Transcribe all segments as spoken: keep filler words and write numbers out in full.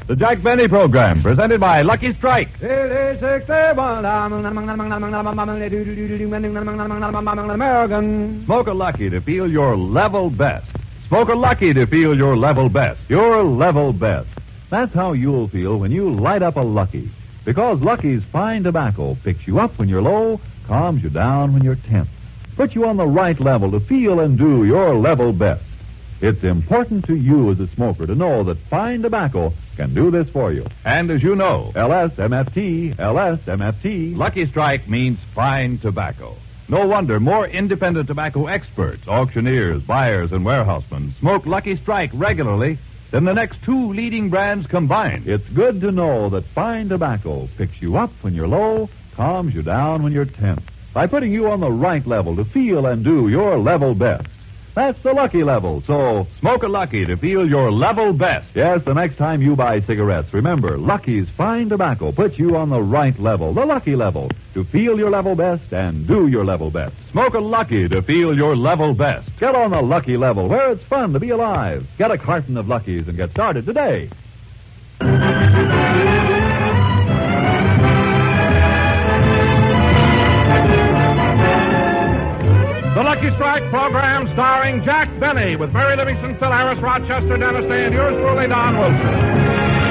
The Jack Benny Program, presented by Lucky Strike. American. Smoke a Lucky to feel your level best. Smoke a Lucky to feel your level best. Your level best. That's how you'll feel when you light up a Lucky. Because Lucky's fine tobacco picks you up when you're low, calms you down when you're tense, puts you on the right level to feel and do your level best. It's important to you as a smoker to know that fine tobacco can do this for you. And as you know, L S M F T, L S M F T. Lucky Strike means fine tobacco. No wonder more independent tobacco experts, auctioneers, buyers, and warehousemen smoke Lucky Strike regularly than the next two leading brands combined. It's good to know that fine tobacco picks you up when you're low, calms you down when you're tense, by putting you on the right level to feel and do your level best. That's the Lucky level, so smoke a Lucky to feel your level best. Yes, the next time you buy cigarettes, remember, Lucky's fine tobacco puts you on the right level, the Lucky level, to feel your level best and do your level best. Smoke a Lucky to feel your level best. Get on the Lucky level, where it's fun to be alive. Get a carton of Luckies and get started today. The Lucky Strike program starring Jack Benny with Mary Livingston, Phil Harris, Rochester, Dennis Day, and yours truly, Don Wilson.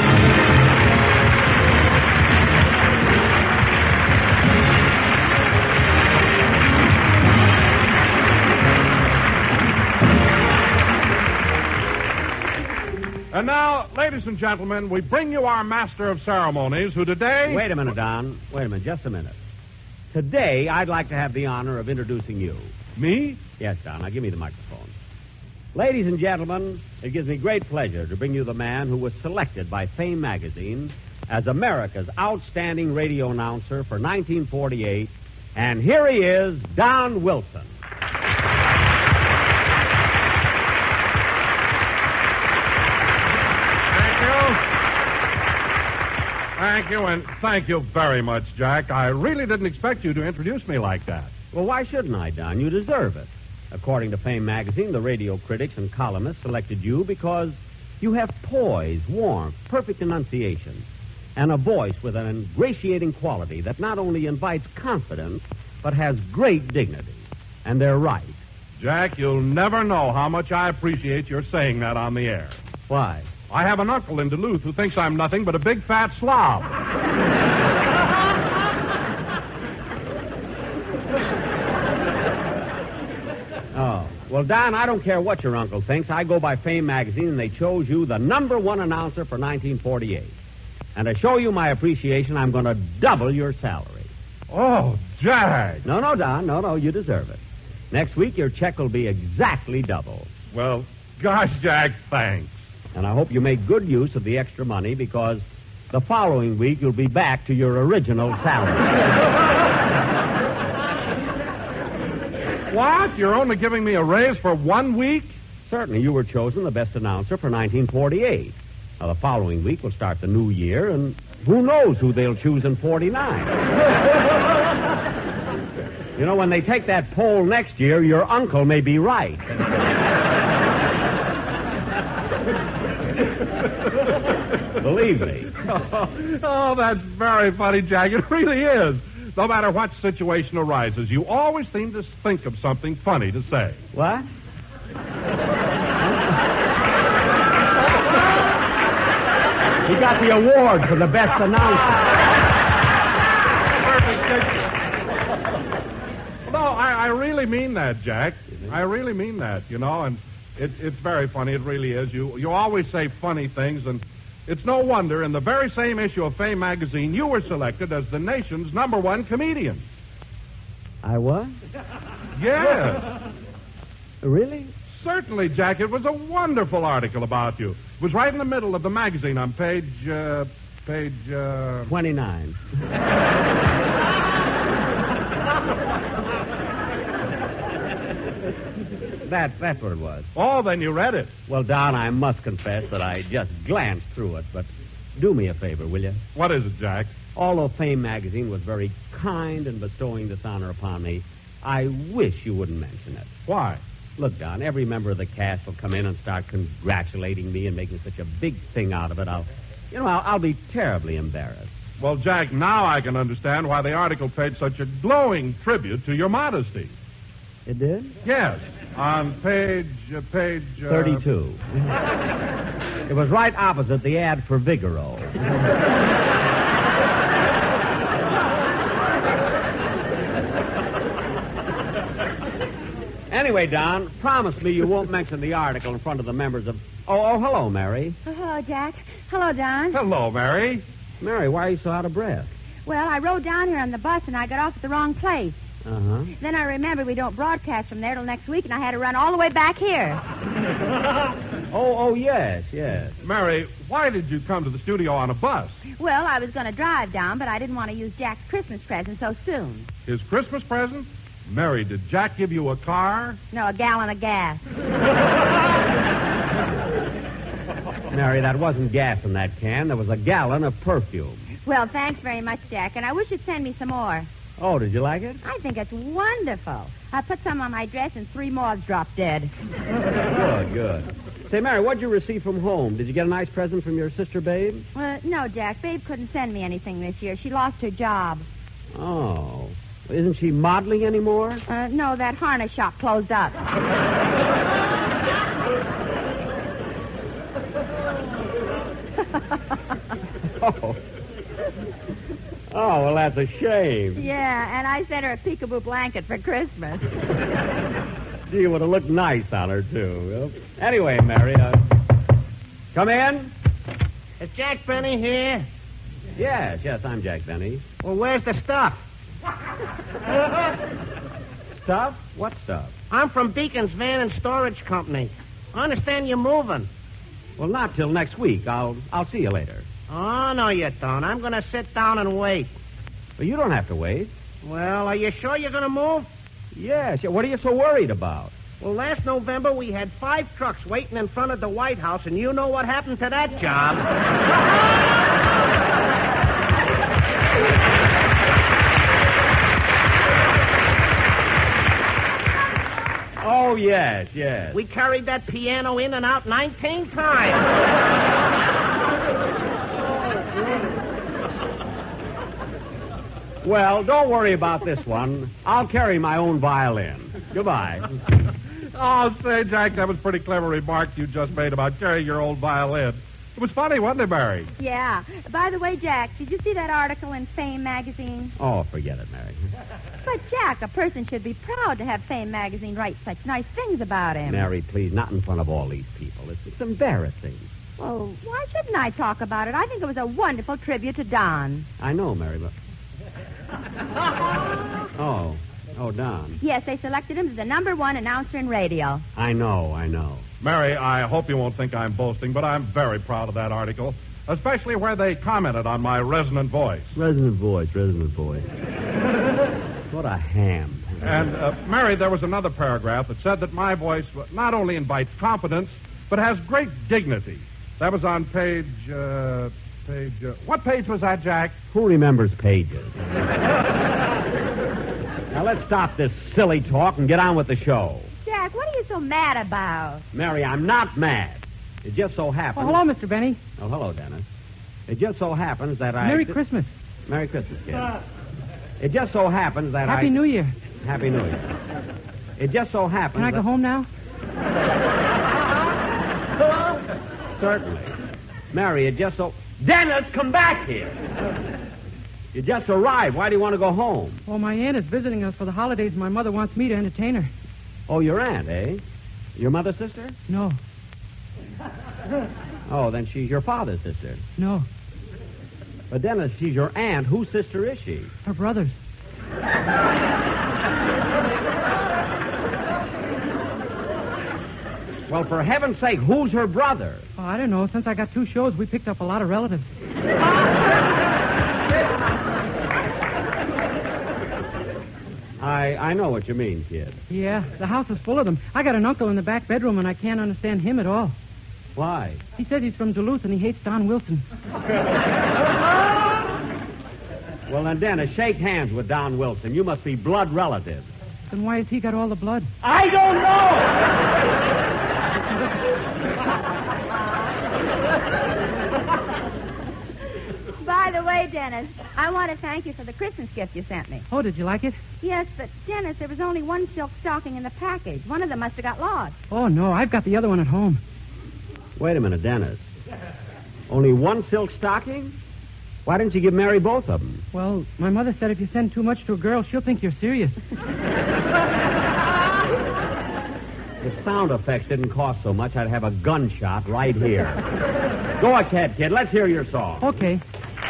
And now, ladies and gentlemen, we bring you our master of ceremonies, who today... Wait a minute, Don. Wait a minute, just a minute. Today, I'd like to have the honor of introducing you. Me? Yes, Don. Now, give me the microphone. Ladies and gentlemen, it gives me great pleasure to bring you the man who was selected by Fame magazine as America's outstanding radio announcer for nineteen forty-eight. And here he is, Don Wilson. Thank you, and thank you very much, Jack. I really didn't expect you to introduce me like that. Well, why shouldn't I, Don? You deserve it. According to Fame magazine, the radio critics and columnists selected you because you have poise, warmth, perfect enunciation, and a voice with an ingratiating quality that not only invites confidence, but has great dignity. And they're right. Jack, you'll never know how much I appreciate your saying that on the air. Why? I have an uncle in Duluth who thinks I'm nothing but a big fat slob. Oh. Well, Don, I don't care what your uncle thinks. I go by Fame magazine, and they chose you the number one announcer for nineteen forty-eight. And to show you my appreciation, I'm going to double your salary. Oh, Jack. No, no, Don. No, no, you deserve it. Next week, your check will be exactly double. Well, gosh, Jack, thanks. And I hope you make good use of the extra money, because the following week you'll be back to your original salary. What? You're only giving me a raise for one week? Certainly, you were chosen the best announcer for nineteen forty-eight. Now, the following week will start the new year, and who knows who they'll choose in forty-nine. You know, when they take that poll next year, your uncle may be right. Believe me. Oh, oh, that's very funny, Jack. It really is. No matter what situation arises, you always seem to think of something funny to say. What? He got the award for the best announcer. No, I, I really mean that, Jack. I really mean that, you know, and it, it's very funny. It really is. You, you always say funny things, and it's no wonder in the very same issue of Fame magazine, you were selected as the nation's number one comedian. I was? Yes. Really? Certainly, Jack. It was a wonderful article about you. It was right in the middle of the magazine on page, uh, page, uh... twenty-nine. that, that's what it was. Oh, then you read it. Well, Don, I must confess that I just glanced through it, but do me a favor, will you? What is it, Jack? Although Fame magazine was very kind in bestowing this honor upon me, I wish you wouldn't mention it. Why? Look, Don, every member of the cast will come in and start congratulating me and making such a big thing out of it. I'll You know, I'll, I'll be terribly embarrassed. Well, Jack, now I can understand why the article paid such a glowing tribute to your modesty. It did? Yes, on page, uh, page... Uh... thirty-two. It was right opposite the ad for Vigoro. Anyway, Don, promise me you won't mention the article in front of the members of... Oh, oh, hello, Mary. Oh, hello, Jack. Hello, Don. Hello, Mary. Mary, why are you so out of breath? Well, I rode down here on the bus, and I got off at the wrong place. Uh-huh. Then I remembered we don't broadcast from there till next week, and I had to run all the way back here. oh, oh, yes, yes. Mary, why did you come to the studio on a bus? Well, I was going to drive down, but I didn't want to use Jack's Christmas present so soon. His Christmas present? Mary, did Jack give you a car? No, a gallon of gas. Mary, that wasn't gas in that can. There was a gallon of perfume. Well, thanks very much, Jack, and I wish you'd send me some more. Oh, did you like it? I think it's wonderful. I put some on my dress, and three moths dropped dead. Good, good. Say, Mary, what'd you receive from home? Did you get a nice present from your sister, Babe? Well, no, Jack. Babe couldn't send me anything this year. She lost her job. Oh. Isn't she modeling anymore? Uh, no, that harness shop closed up. oh. Oh, well, that's a shame. Yeah, and I sent her a peekaboo blanket for Christmas. Gee, it would have looked nice on her, too. Well, anyway, Mary, uh, come in. Is Jack Benny here? Yes, yes, I'm Jack Benny. Well, where's the stuff? Stuff? What stuff? I'm from Beacon's Van and Storage Company. I understand you're moving. Well, not till next week. I'll I'll see you later. Oh, no, you don't. I'm going to sit down and wait. Well, you don't have to wait. Well, are you sure you're going to move? Yes. What are you so worried about? Well, last November we had five trucks waiting in front of the White House, and you know what happened to that job. Oh, yes, yes. We carried that piano in and out nineteen times. Well, don't worry about this one. I'll carry my own violin. Goodbye. Oh, say, Jack, that was a pretty clever remark you just made about carrying your old violin. It was funny, wasn't it, Mary? Yeah. By the way, Jack, did you see that article in Fame magazine? Oh, forget it, Mary. But, Jack, a person should be proud to have Fame magazine write such nice things about him. Mary, please, not in front of all these people. It's, it's embarrassing. Well, why shouldn't I talk about it? I think it was a wonderful tribute to Don. I know, Mary, but... Oh. Oh, Don. Yes, they selected him as the number one announcer in radio. I know, I know. Mary, I hope you won't think I'm boasting, but I'm very proud of that article, especially where they commented on my resonant voice. Resonant voice, resonant voice. What a ham. And, uh, Mary, there was another paragraph that said that my voice not only invites confidence, but has great dignity. That was on page, uh, page, uh, what page was that, Jack? Who remembers pages? Now, let's stop this silly talk and get on with the show. Jack, what are you so mad about? Mary, I'm not mad. It just so happens... Oh, hello, Mister Benny. Oh, hello, Dennis. It just so happens that I... Merry Christmas. Merry Christmas, kid. It just so happens that Happy I... New Year. Happy New Year. It just so happens Can I that... go home now? Certainly. Mary, it just so... Dennis, come back here. You just arrived. Why do you want to go home? Well, my aunt is visiting us for the holidays, and my mother wants me to entertain her. Oh, your aunt, eh? Your mother's sister? No. Oh, then she's your father's sister. No. But Dennis, she's your aunt. Whose sister is she? Her brothers. Well, for heaven's sake, who's her brother? Oh, I don't know. Since I got two shows, we picked up a lot of relatives. I I know what you mean, kid. Yeah, the house is full of them. I got an uncle in the back bedroom, and I can't understand him at all. Why? He says he's from Duluth, and he hates Don Wilson. Well, then, Dennis, shake hands with Don Wilson. You must be blood relatives. Then why has he got all the blood? I don't know! say, Dennis, I want to thank you for the Christmas gift you sent me. Oh, did you like it? Yes, but, Dennis, there was only one silk stocking in the package. One of them must have got lost. Oh, no, I've got the other one at home. Wait a minute, Dennis. Only one silk stocking? Why didn't you give Mary both of them? Well, my mother said if you send too much to a girl, she'll think you're serious. If sound effects didn't cost so much, I'd have a gunshot right here. Go ahead, kid. Let's hear your song. Okay.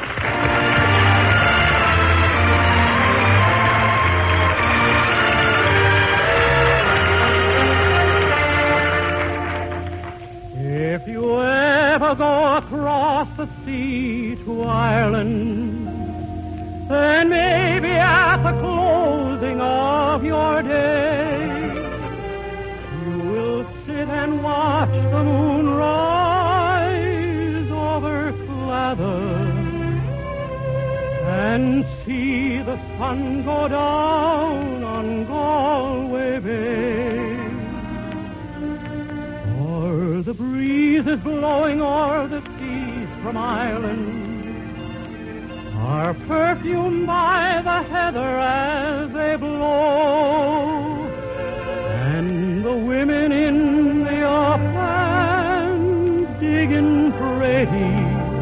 If you ever go across the sea to Ireland, then maybe at the closing of your day, you will sit and watch the moon rise over Clather and see the sun go down on Galway Bay. Or the breeze is blowing o'er the seas from Ireland are perfumed by the heather as they blow, and the women in the uplands digging pretty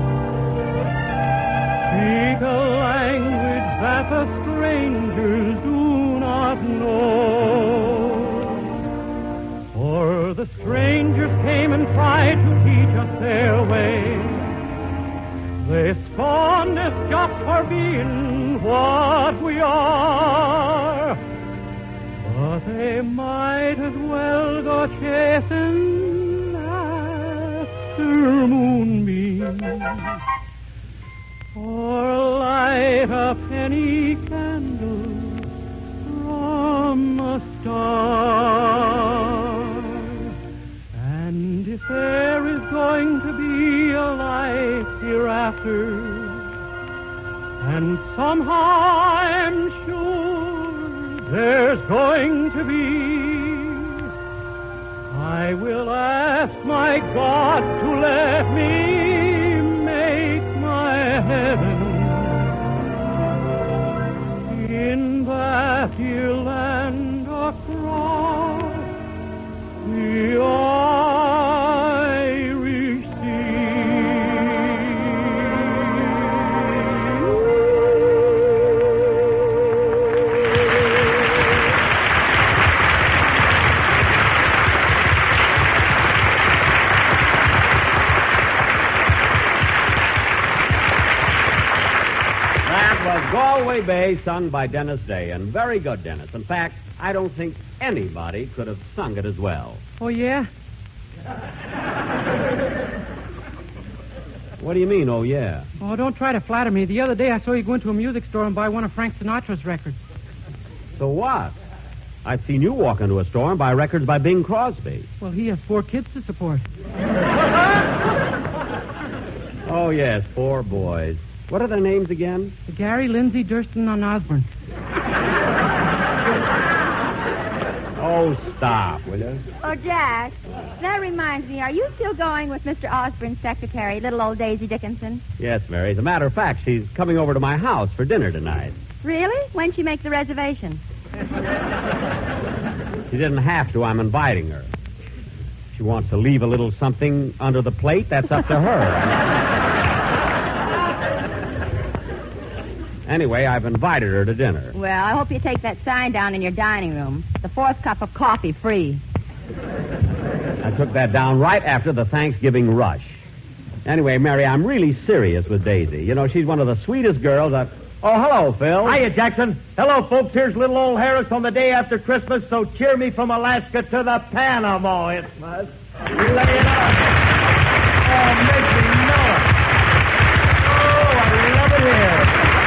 speak a language that the strangers do not know. For the strangers came and tried to teach us their ways. They spawned us just for being what we are. But they might as well go chasing after moonbeams or light a penny candle from a star. And if there is going to be a life hereafter, and somehow I'm sure there's going to be, I will ask my God to let me make my heaven in that dear land across the Irish Galway Bay, sung by Dennis Day, and very good, Dennis. In fact, I don't think anybody could have sung it as well. Oh, yeah? What do you mean, oh, yeah? Oh, don't try to flatter me. The other day I saw you go into a music store and buy one of Frank Sinatra's records. So what? I've seen you walk into a store and buy records by Bing Crosby. Well, he has four kids to support. Oh, yes, four boys. What are their names again? Gary, Lindsay, Durston, and Osborne. Oh, stop, will you? Oh, Jack, that reminds me, are you still going with Mister Osborne's secretary, little old Daisy Dickinson? Yes, Mary. As a matter of fact, she's coming over to my house for dinner tonight. Really? When'd she make the reservation? She didn't have to. I'm inviting her. She wants to leave a little something under the plate. That's up to her. Anyway, I've invited her to dinner. Well, I hope you take that sign down in your dining room. The fourth cup of coffee free. I took that down right after the Thanksgiving rush. Anyway, Mary, I'm really serious with Daisy. You know, she's one of the sweetest girls I've... Oh, hello, Phil. Hiya, Jackson. Hello, folks. Here's little old Harris on the day after Christmas, so cheer me from Alaska to the Panama Isthmus. Lay it on. Oh, make me know it. Oh, I love it here.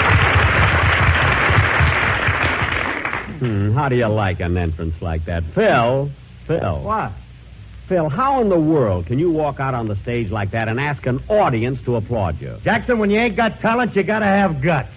Hmm, how do you like an entrance like that? Phil, Phil. What? Phil, how in the world can you walk out on the stage like that and ask an audience to applaud you? Jackson, when you ain't got talent, you gotta have guts.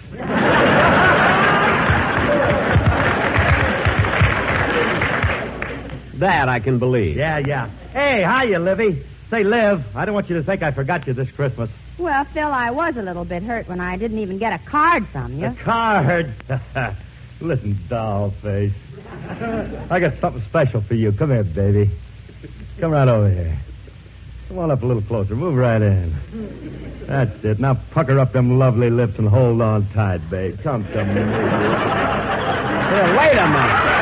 That I can believe. Yeah, yeah. Hey, hiya, Livy. Say, Liv, I don't want you to think I forgot you this Christmas. Well, Phil, I was a little bit hurt when I didn't even get a card from you. A card? Listen, doll face. I got something special for you. Come here, baby. Come right over here. Come on up a little closer. Move right in. That's it. Now pucker up them lovely lips and hold on tight, babe. Come to me. Here, wait a minute.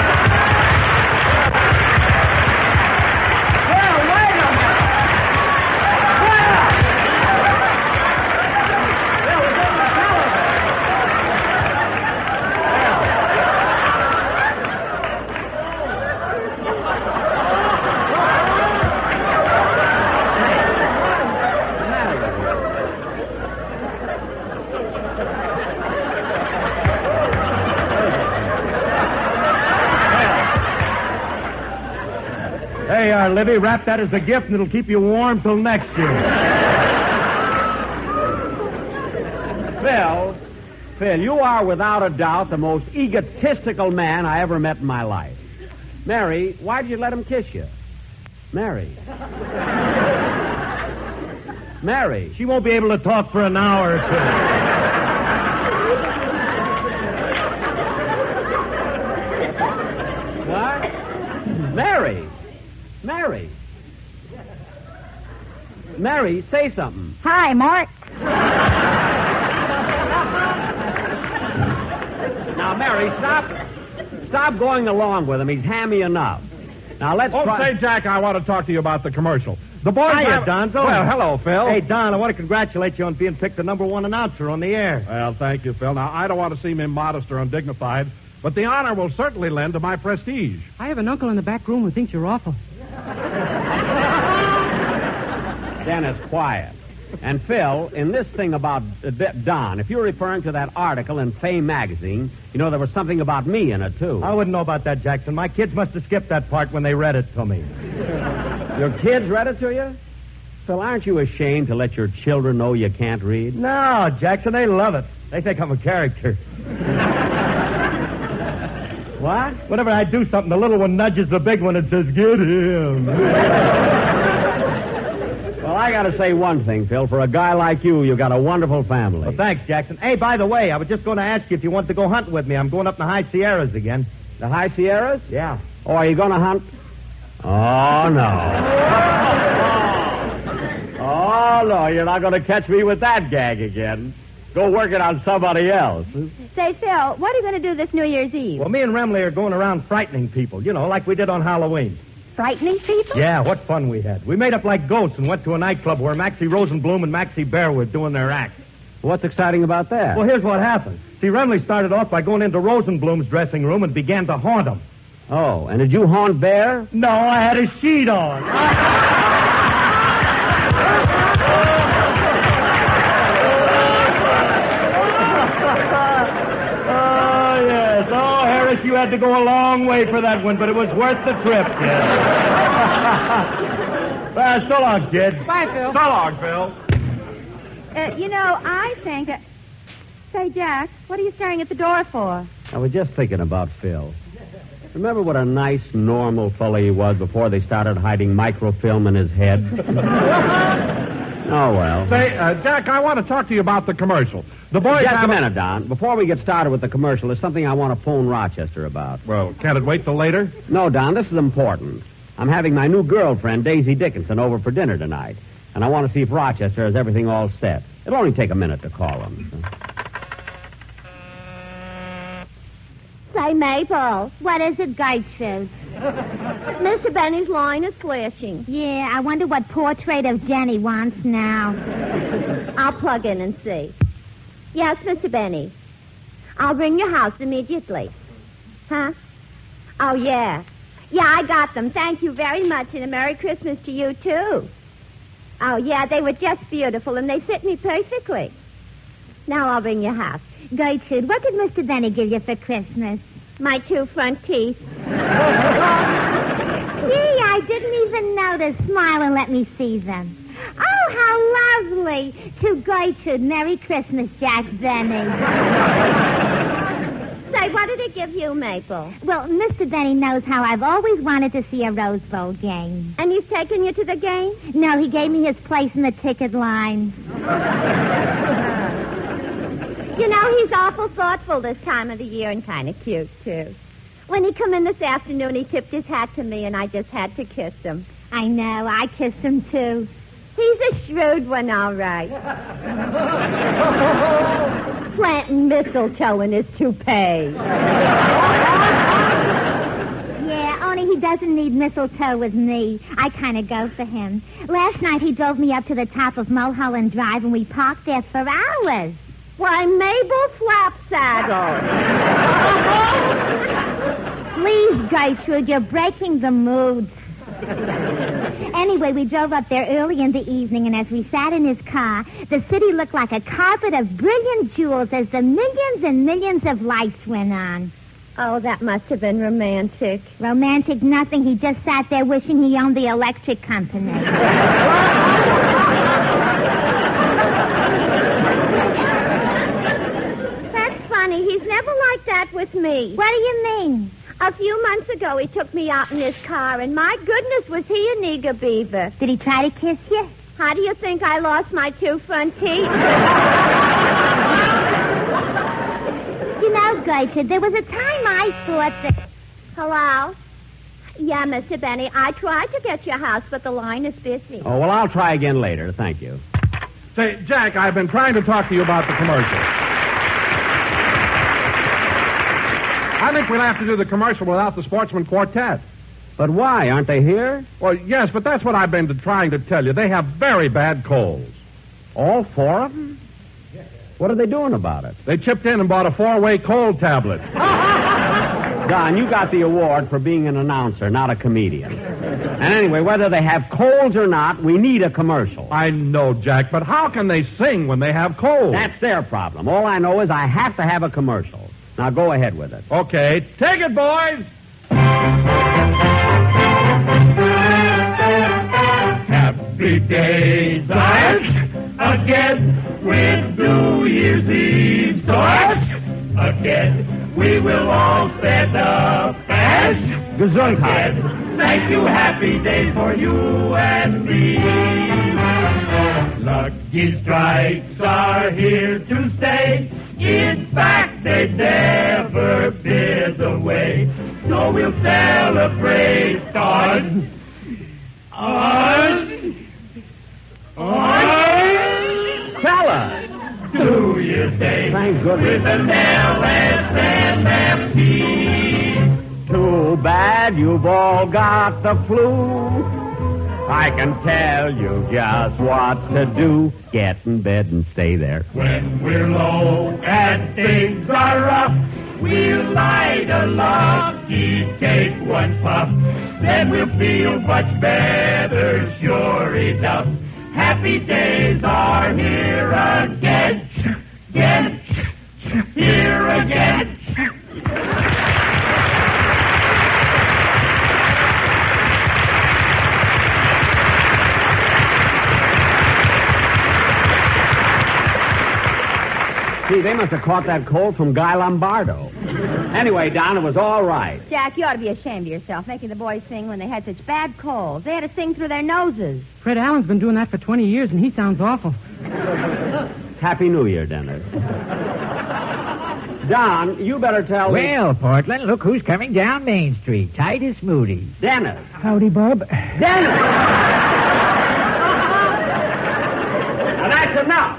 Hey, uh, Libby, wrap that as a gift and it'll keep you warm till next year. Phil, Phil, you are without a doubt the most egotistical man I ever met in my life. Mary, why did you let him kiss you? Mary. Mary. She won't be able to talk for an hour or two. What? Mary. Mary. Mary, say something. Hi, Mark. Now, Mary, stop. Stop going along with him. He's hammy enough. Now, let's Oh, try... say, Jack, I want to talk to you about the commercial. The boys Hiya, have... Donzo. Well, hello, Phil. Hey, Don, I want to congratulate you on being picked the number one announcer on the air. Well, thank you, Phil. Now, I don't want to seem immodest or undignified, but the honor will certainly lend to my prestige. I have an uncle in the back room who thinks you're awful. Dennis, quiet. And, Phil, in this thing about uh, Don, if you're referring to that article in Fame magazine, you know, there was something about me in it, too. I wouldn't know about that, Jackson. My kids must have skipped that part when they read it to me. Your kids read it to you? Phil, aren't you ashamed to let your children know you can't read? No, Jackson, they love it. They think I'm a character. What? Whenever I do something, the little one nudges the big one and says, get him. Well, I got to say one thing, Phil. For a guy like you, you've got a wonderful family. Well, thanks, Jackson. Hey, by the way, I was just going to ask you if you wanted to go hunting with me. I'm going up in the High Sierras again. The High Sierras? Yeah. Oh, are you going to hunt? Oh, no. Oh, no, you're not going to catch me with that gag again. Go work it on somebody else. Say, Phil, what are you going to do this New Year's Eve? Well, me and Remley are going around frightening people, you know, like we did on Halloween. Frightening people? Yeah, what fun we had. We made up like goats and went to a nightclub where Maxie Rosenblum and Maxie Bear were doing their act. What's exciting about that? Well, here's what happened. See, Remley started off by going into Rosenblum's dressing room and began to haunt him. Oh, and did you haunt Bear? No, I had a sheet on. Oh, yes. Oh, Harris, you had to go a long way for that one, but it was worth the trip, kid. Well, so long, kid. Bye, Phil. So long, Phil. Uh, you know, I think... Uh... Say, Jack, what are you staring at the door for? I was just thinking about Phil. Remember what a nice, normal fellow he was before they started hiding microfilm in his head? Oh, well. Say, uh, Jack, I want to talk to you about the commercial. The boys Just have a minute, Don. Before we get started with the commercial, there's something I want to phone Rochester about. Well, can't it wait till later? No, Don, this is important. I'm having my new girlfriend, Daisy Dickinson, over for dinner tonight. And I want to see if Rochester has everything all set. It'll only take a minute to call him. So. Say, Maple, what is it Gates says? Mister Benny's line is flashing. Yeah, I wonder what portrait of Jenny wants now. I'll plug in and see. Yes, Mister Benny. I'll ring your house immediately. Huh? Oh, yeah. Yeah, I got them. Thank you very much, and a Merry Christmas to you, too. Oh, yeah, they were just beautiful, and they fit me perfectly. Now I'll ring your house. Gertrude, what did Mister Benny give you for Christmas? My two front teeth. Gee, I didn't even notice. Smile and let me see them. Oh, how lovely. To Gertrude, Merry Christmas, Jack Benny. Say, what did he give you, Maple? Well, Mister Benny knows how I've always wanted to see a Rose Bowl game. And he's taken you to the game? No, he gave me his place in the ticket line. You know, he's awful thoughtful this time of the year and kind of cute, too. When he come in this afternoon, he tipped his hat to me, and I just had to kiss him. I know. I kissed him, too. He's a shrewd one, all right. Planting mistletoe in his toupee. Yeah, only he doesn't need mistletoe with me. I kind of go for him. Last night he drove me up to the top of Mulholland Drive, and we parked there for hours. Why, Mabel Flapsaddle. Please, Gertrude, you're breaking the mood. Anyway, we drove up there early in the evening, and as we sat in his car, the city looked like a carpet of brilliant jewels as the millions and millions of lights went on. Oh, that must have been romantic. Romantic nothing. He just sat there wishing he owned the electric company. That's funny. He's never like that with me. What do you mean? A few months ago, he took me out in his car, and my goodness, was he an eager beaver. Did he try to kiss you? How do you think I lost my two front teeth? You know, Gertrude, there was a time I thought that... Hello? Yeah, Mister Benny, I tried to get your house, but the line is busy. Oh, well, I'll try again later. Thank you. Say, Jack, I've been trying to talk to you about the commercial. I think we'll have to do the commercial without the Sportsman Quartet. But why? Aren't they here? Well, yes, but that's what I've been trying to tell you. They have very bad colds. All four of them? What are they doing about it? They chipped in and bought a four-way cold tablet. Don, you got the award for being an announcer, not a comedian. And anyway, whether they have colds or not, we need a commercial. I know, Jack, but how can they sing when they have colds? That's their problem. All I know is I have to have a commercial. Now go ahead with it. Okay, take it, boys. Happy days are again with New Year's Eve stars. Again, we will all stand up as Gesundheit. Thank you, happy days for you and me. Lucky strikes are here to stay. In fact, they never been away. So we'll celebrate on, on, on. Tell us. New Year's Day. Thank goodness. With an L S M F T. Too bad you've all got the flu. I can tell you just what to do. Get in bed and stay there. When we're low and things are rough, we'll light a lucky, take one puff. Then we'll feel much better, sure enough. Happy days are here again. Again. Here again. See, they must have caught that cold from Guy Lombardo. Anyway, Don, it was all right. Jack, you ought to be ashamed of yourself, making the boys sing when they had such bad colds. They had to sing through their noses. Fred Allen's been doing that for twenty years, and he sounds awful. Happy New Year, Dennis. Don, you better tell me... Well, Portland, look who's coming down Main Street. Titus Moody. Dennis. Howdy, Bub. Dennis! Now, that's enough.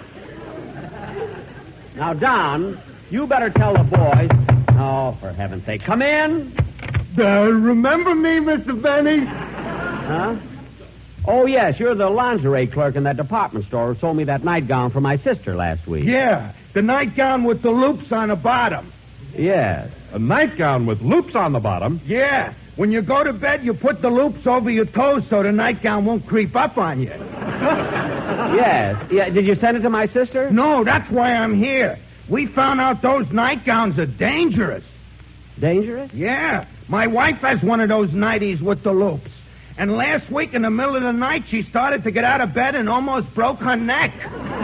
Now, Don, you better tell the boys... Oh, for heaven's sake, come in. Uh, remember me, Mister Benny? Huh? Oh, yes, you're the lingerie clerk in that department store who sold me that nightgown for my sister last week. Yeah, the nightgown with the loops on the bottom. Yes. A nightgown with loops on the bottom? Yeah. When you go to bed, you put the loops over your toes so the nightgown won't creep up on you. Yes. Yeah. Did you send it to my sister? No, that's why I'm here. We found out those nightgowns are dangerous. Dangerous? Yeah. My wife has one of those nighties with the loops. And last week in the middle of the night, she started to get out of bed and almost broke her neck.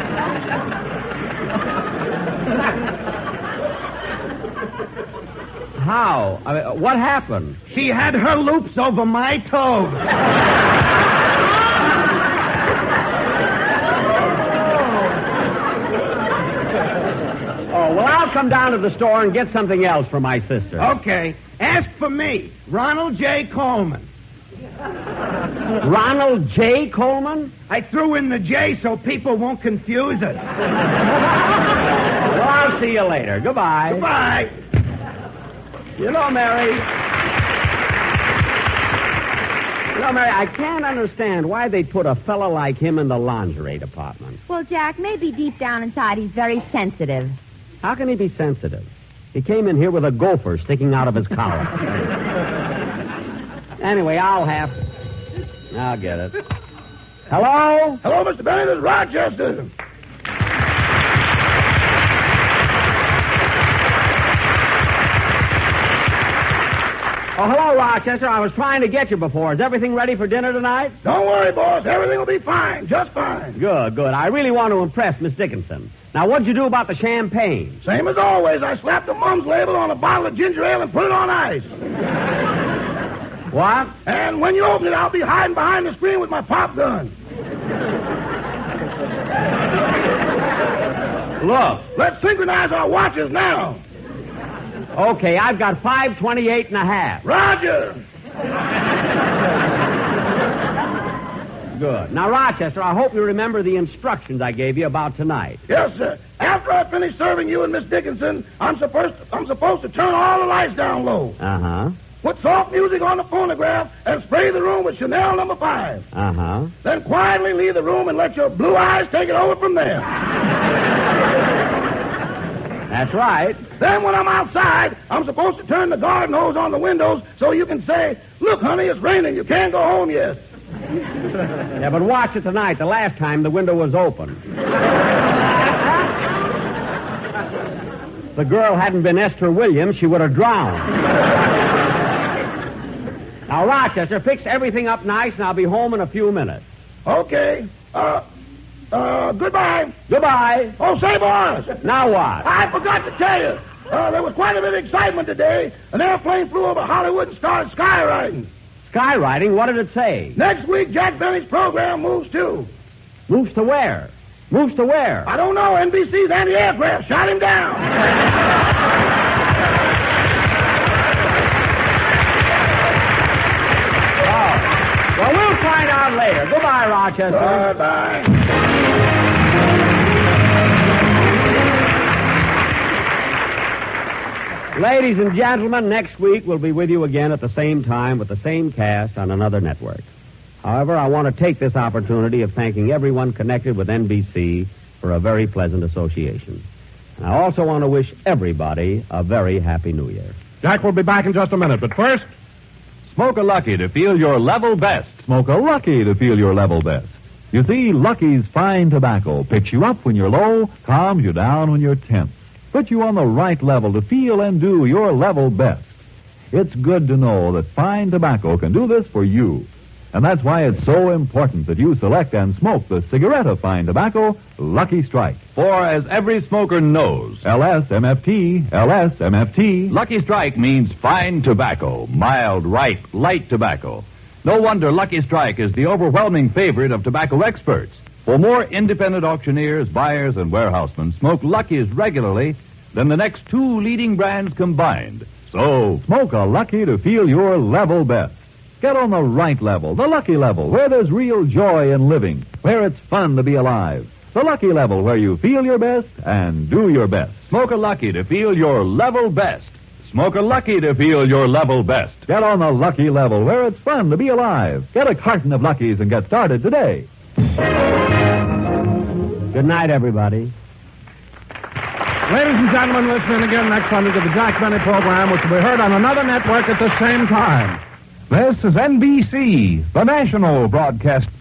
How? I mean, what happened? She had her loops over my toes. I'll come down to the store and get something else for my sister. Okay. Ask for me, Ronald J. Coleman. Ronald J. Coleman? I threw in the J so people won't confuse us. Well, I'll see you later. Goodbye. Goodbye. You know, Mary... You know, Mary, I can't understand why they put a fella like him in the lingerie department. Well, Jack, maybe deep down inside he's very sensitive. How can he be sensitive? He came in here with a gopher sticking out of his collar. Anyway, I'll have... I'll get it. Hello? Hello, Mister Benny. This is Rochester. Oh, hello, Rochester. I was trying to get you before. Is everything ready for dinner tonight? Don't worry, boss. Everything will be fine. Just fine. Good, good. I really want to impress Miss Dickinson. Now, what'd you do about the champagne? Same as always. I slapped the mum's label on a bottle of ginger ale and put it on ice. What? And when you open it, I'll be hiding behind the screen with my pop gun. Look. Let's synchronize our watches now. Okay, I've got five twenty-eight and a half. Roger. Good. Now, Rochester, I hope you remember the instructions I gave you about tonight. Yes, sir. After I finish serving you and Miss Dickinson, I'm supposed to, I'm supposed to turn all the lights down low. Uh-huh. Put soft music on the phonograph and spray the room with Chanel number five. Uh-huh. Then quietly leave the room and let your blue eyes take it over from there. That's right. Then when I'm outside, I'm supposed to turn the garden hose on the windows so you can say, look, honey, it's raining. You can't go home yet. Yeah, but watch it tonight. The last time the window was open. The girl hadn't been Esther Williams, she would have drowned. Now, Rochester, fix everything up nice, and I'll be home in a few minutes. Okay. Uh, uh, goodbye. Goodbye. Oh, say, boss. Now what? I forgot to tell you. Uh, there was quite a bit of excitement today. An airplane flew over Hollywood and started skywriting. Skywriting? What did it say? Next week, Jack Benny's program moves too. Moves to where? Moves to where? I don't know. N B C's anti-aircraft shot him down. Oh. Well, we'll find out later. Goodbye, Rochester. Bye-bye. Ladies and gentlemen, next week we'll be with you again at the same time with the same cast on another network. However, I want to take this opportunity of thanking everyone connected with N B C for a very pleasant association. And I also want to wish everybody a very happy New Year. Jack will be back in just a minute, but first... Smoke a Lucky to feel your level best. Smoke a Lucky to feel your level best. You see, Lucky's fine tobacco picks you up when you're low, calms you down when you're tense, puts you on the right level to feel and do your level best. It's good to know that fine tobacco can do this for you. And that's why it's so important that you select and smoke the cigarette of fine tobacco, Lucky Strike. For as every smoker knows, L S M F T, L S M F T, Lucky Strike means fine tobacco, mild, ripe, light tobacco. No wonder Lucky Strike is the overwhelming favorite of tobacco experts. For more independent auctioneers, buyers, and warehousemen smoke Lucky's regularly than the next two leading brands combined. So, smoke a Lucky to feel your level best. Get on the right level, the Lucky level, where there's real joy in living, where it's fun to be alive. The Lucky level, where you feel your best and do your best. Smoke a Lucky to feel your level best. Smoke a Lucky to feel your level best. Get on the Lucky level, where it's fun to be alive. Get a carton of Luckies and get started today. Good night, everybody. Ladies and gentlemen, listen in again next Sunday to the Jack Benny program, which will be heard on another network at the same time. This is N B C, the national broadcast